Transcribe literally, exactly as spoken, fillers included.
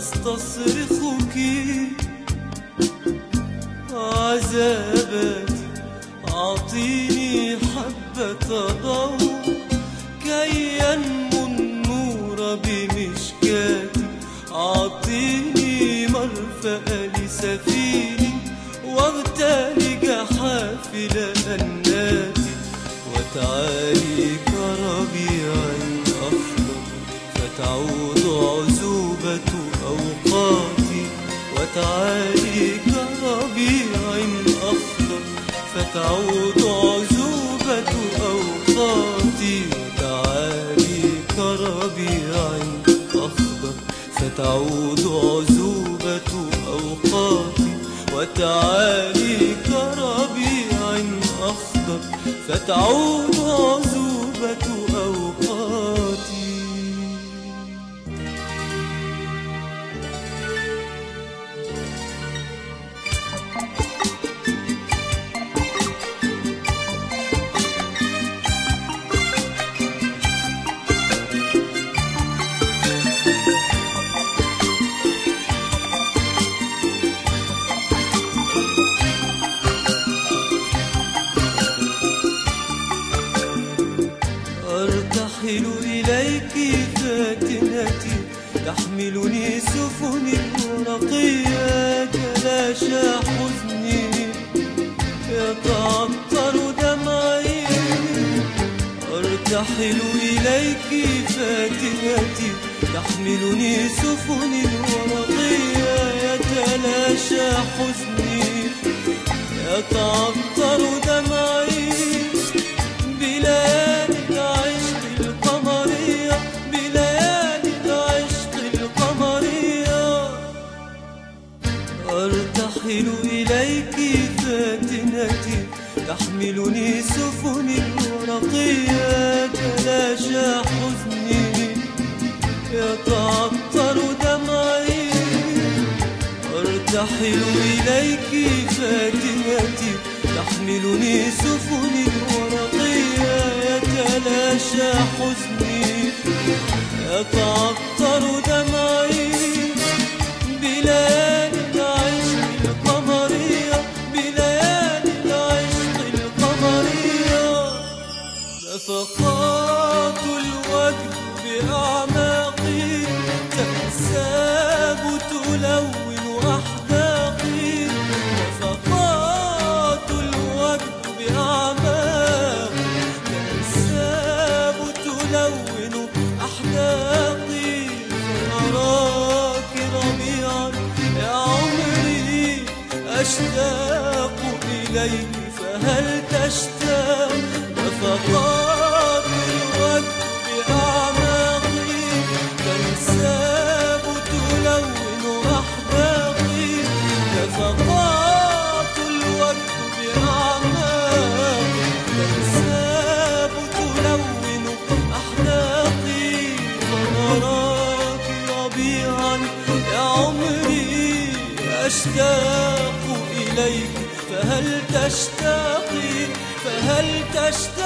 أستصرخك عذاباتي، أعطيني حبة ضوء كي ينمو النور بمشكاتي، أعطيني مرفأ لسفيني واغتالج حافل أناتي، وتعالي كربيع أخضر فتعود عزوبة أوقاتي، وتعالي كربيع أخضر فتعود عزوبة أوقاتي، وتعالي كربيع أخضر فتعود عزوبة أوقاتي، وتعالي كربيع أخضر فتعود عزوبة أوقاتي. أرتحل إليك فاتنتي، تحملني سفن ورقية، تلاشى حزني يتعطر دمعي. أرتحل إليك فاتنتي، تحملني سفن ورقية، يتلاشى حزني يتعطر دمعي. بليالي العشق القمرية، بليالي العشق القمرية، أرتحل إليك فاتنتي، تحملني سفن ورقية، تلاشى حزني يتعطر دمعي. أرتحل إليك فاتنتي، تحملني سفن ورقية، يتلاشى حزني يتعطر دمعي. بليالي العشق القمرية، بليالي العشق القمرية، نفقات الوجد بأعماقي تنساب تلون أحداقي، نفقات الوجد بأعماقي تنساب تلون أحداقي. فأراك ربيعا يا عمري أشتاق إليك فهل تشتاق. نفقات الوجد بأعماقي تنساب تلون أحداقي، نفقات الوجد بأعماقي تنساب تلون أحداقي. فأراك ربيعا يا عمري أشتاق إليك فهل تشتاقي، فهل تشتاقي.